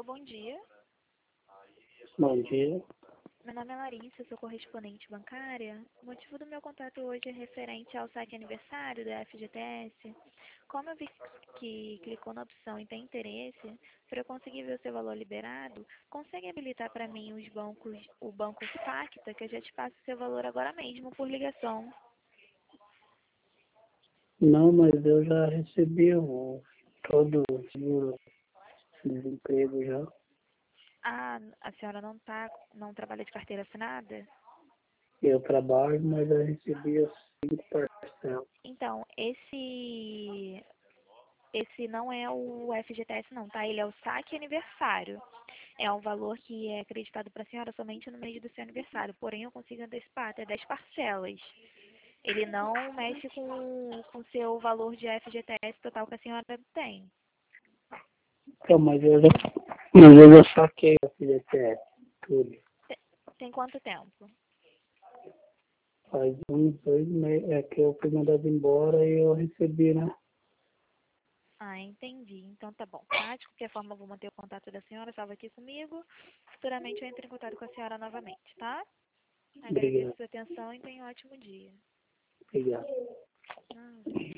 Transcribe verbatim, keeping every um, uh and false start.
bom dia. Bom dia. Meu nome é Larissa, sou correspondente bancária. O motivo do meu contato hoje é referente ao saque aniversário da F G T S. Como eu vi que clicou na opção e tem interesse, para eu conseguir ver o seu valor liberado, consegue habilitar para mim os bancos, o banco Facta, que eu já te passo o seu valor agora mesmo, por ligação. Não, mas eu já recebi o, todo o seguro-desemprego já. Ah, a senhora não tá, não trabalha de carteira assinada? Eu trabalho, mas eu recebi as cinco parcelas. Então, esse esse não é o F G T S não, tá? Ele é o saque aniversário. É um valor que é acreditado para a senhora somente no mês do seu aniversário. Porém, eu consigo antecipar até dez parcelas. Ele não mexe com o seu valor de F G T S total que a senhora tem. Então, mas eu já, mas eu já saquei a F G T S, tudo. Te- Tem quanto tempo? Faz uns dois meses, é que eu fui mandado embora e eu recebi, né? Ah, entendi. Então tá bom, tá? De qualquer forma, eu vou manter o contato da senhora, salva aqui comigo. Futuramente eu entro em contato com a senhora novamente, tá? Agradeço Obrigado, a sua atenção e tenha um ótimo dia. obrigado. Ah.